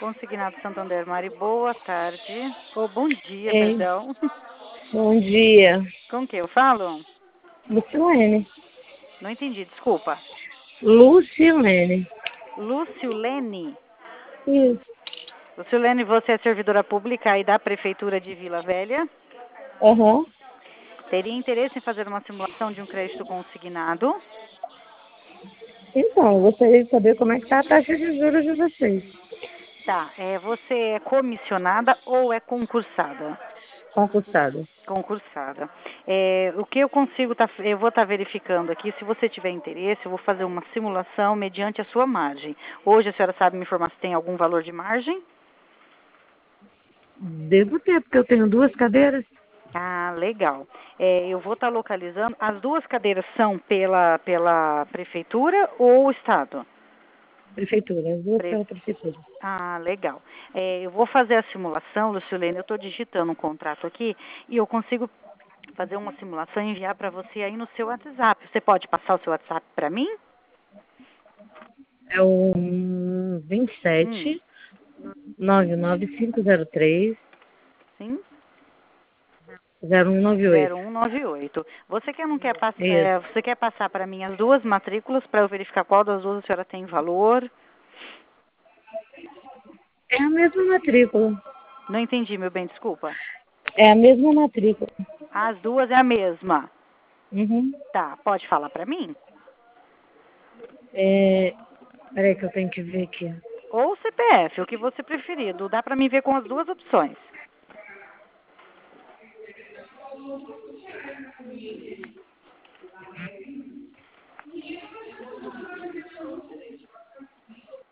Consignado Santander. Mari, boa tarde. Ou bom dia, Ei, perdão. bom dia. Com que eu falo? Lucilene. Não entendi, desculpa. Lucilene. Lucilene. Isso. Lucilene, você é servidora pública aí da Prefeitura de Vila Velha. Aham. Teria interesse em fazer uma simulação de um crédito consignado? Então, eu gostaria de saber como é que tá a taxa de juros de vocês. Tá, você é comissionada ou é concursada? Concursado. Concursada. O que eu consigo, eu vou estar verificando aqui, se você tiver interesse, eu vou fazer uma simulação mediante a sua margem. Hoje a senhora sabe me informar se tem algum valor de margem? Devo ter, porque eu tenho duas cadeiras. Ah, legal. Eu vou estar localizando. As duas cadeiras são pela prefeitura ou estado? Prefeitura. As duas Pre- pela prefeitura. Ah, legal. Eu vou fazer a simulação, Lucilene. Eu estou digitando um contrato aqui e eu consigo fazer uma simulação e enviar para você aí no seu WhatsApp. Você pode passar o seu WhatsApp para mim? É o Hum, 27 99503 sim. 0198. 0198. Você quer não quer Isso. você quer passar para mim as duas matrículas para eu verificar qual das duas a senhora tem valor? É a mesma matrícula. Não entendi, meu bem, desculpa. É a mesma matrícula. As duas é a mesma. Uhum. Tá, pode falar para mim? Peraí que eu tenho que ver aqui. Ou CPF, o que você preferir. Dá para mim ver com as duas opções.